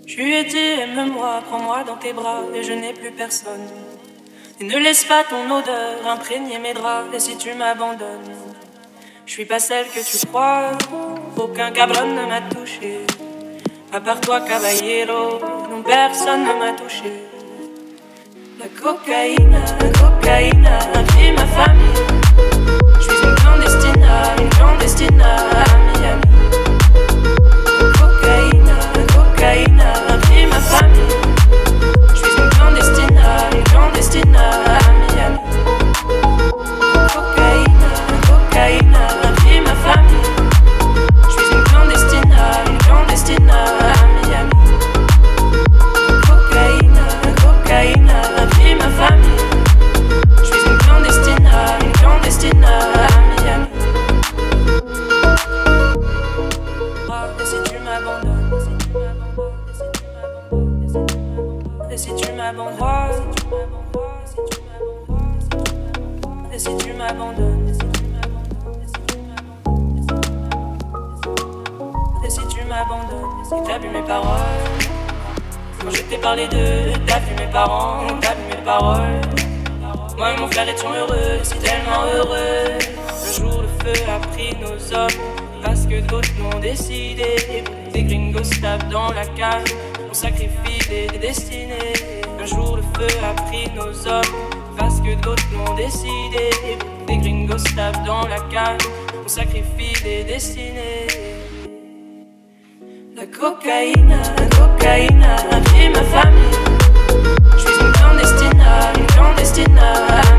Je lui ai dit aime-moi, prends-moi dans tes bras et je n'ai plus personne. Et ne laisse pas ton odeur imprégner mes draps. Et si tu m'abandonnes, je suis pas celle que tu crois. Aucun cabron ne m'a touché. À part toi, caballero, non personne ne m'a touché. La cocaïne a pris ma famille. Je suis une clandestine à Miami. La cocaïne a pris ma famille. Je suis une clandestine à Miami. La cocaïne a pris ma famille. Je suis une clandestine à Miami. La cocaïne a pris ma famille. Je suis une clandestine à Miami. Et si tu m'abandonnes, et si tu m'abandonnes, et si tu m'abandonnes, et si tu m'abandonnes, si t'as vu mes paroles, quand je t'ai parlé d'eux, t'as vu mes parents, t'as vu mes paroles. Moi et mon frère étions heureux, si tellement heureux. Un jour le feu a pris nos hommes, parce que d'autres l'ont décidé. Des gringos tapent dans la cave, on sacrifie des destinées. Un jour le feu a pris nos hommes, parce que d'autres l'ont décidé. Des gringos tapent dans la cave, on sacrifie des destinées. La cocaïne a pris ma famille. Je suis une clandestine à